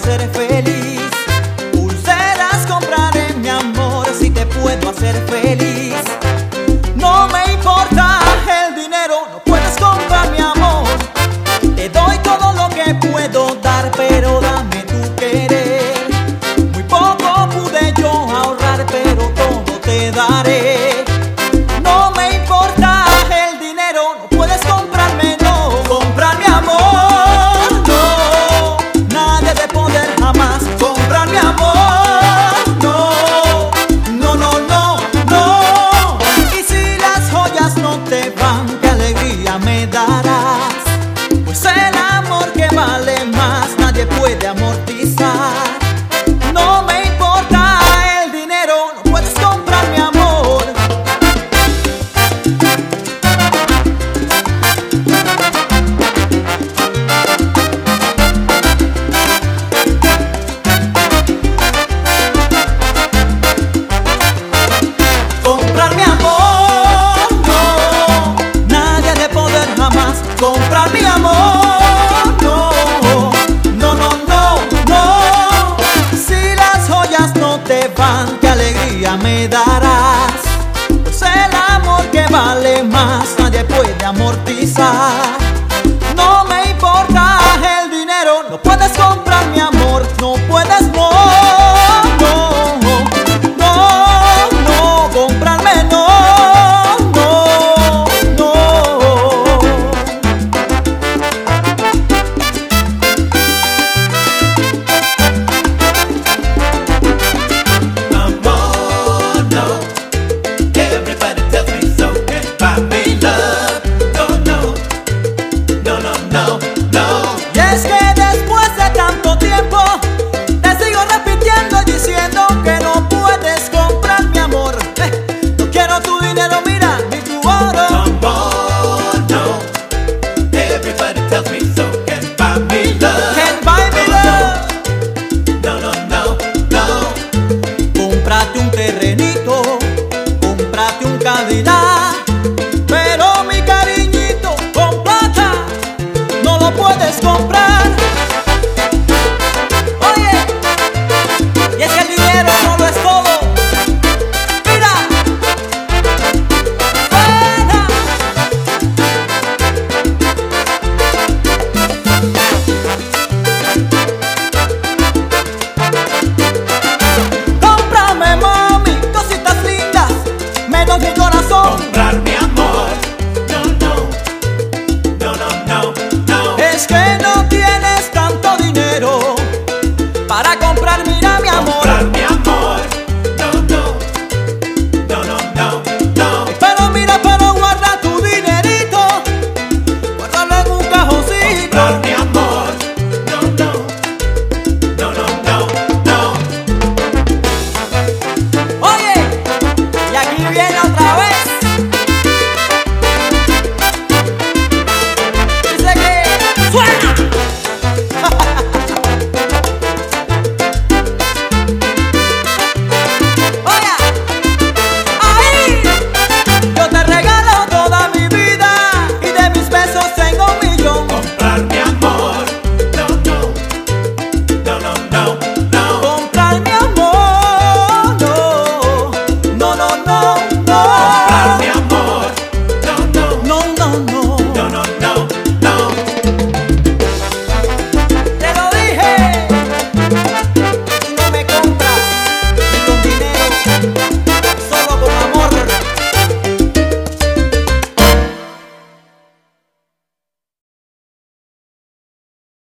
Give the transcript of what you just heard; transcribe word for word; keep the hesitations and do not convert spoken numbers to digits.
hacer feliz. Pulseras compraré, mi amor, si te puedo hacer feliz. No me importa el dinero, no puedes comprar mi amor. Te doy todo lo que puedo dar, pero dame tu querer. Muy poco pude yo ahorrar, pero todo te daré. No me importa el dinero, no puedes comprarme, no. Comprar mi amor, no. Nadie de poder jamás comprar mi amor, no. No, no, no, no. Y si las joyas no te van, qué alegría me darás. Pues el amor que vale más nadie puede amortizar. No me importa el dinero, no puedes comprar mi amor. Comprar mi amor, no. Nadie de poder jamás comprar mi amor, no. No, no, no, no. Si las joyas no te van, qué alegría me darás. Pues el amor que vale más nadie puede amortizar. No me importa el dinero, no puedes comprar mi amor, no puedes, no, no, no, no, comprarme, no, no, no. Amor, no. Everybody tells me so. Can't buy me love. No, no. No, no, no, no. Y es que después de tanto tiempo te sigo repitiendo y diciendo que no puedes comprar mi amor. Eh, no quiero tu dinero, mira, ni tu oro. Amor, no. Everybody tells me so. Can't buy me love. Can't buy me love. No, no, no, no. Cómprate un terreno